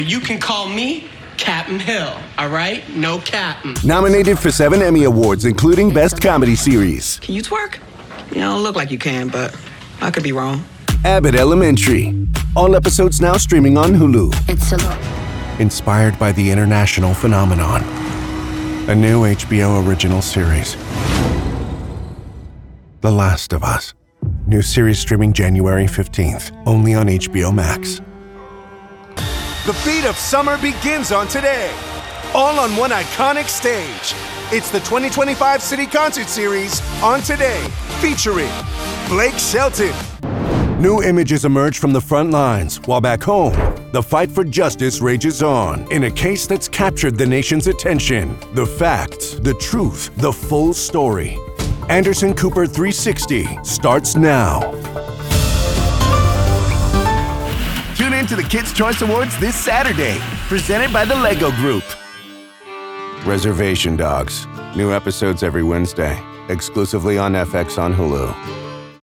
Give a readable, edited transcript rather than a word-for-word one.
You can call me Captain Hill, all right? No Captain. Nominated for 7 Emmy Awards, including Best Comedy Series. Can you twerk? You don't look like you can, but I could be wrong. Abbott Elementary. All episodes now streaming on Hulu. It's a lot. Inspired by the international phenomenon. A new HBO original series. The Last of Us. New series streaming January 15th, only on HBO Max. The beat of summer begins on today, all on one iconic stage. It's the 2025 City Concert Series on Today, featuring Blake Shelton. New images emerge from the front lines, while back home, the fight for justice rages on in a case that's captured the nation's attention. The facts, the truth, the full story. Anderson Cooper 360 starts now. Tune in to the Kids' Choice Awards this Saturday, presented by the Lego Group. Reservation Dogs. New episodes every Wednesday, exclusively on FX on Hulu.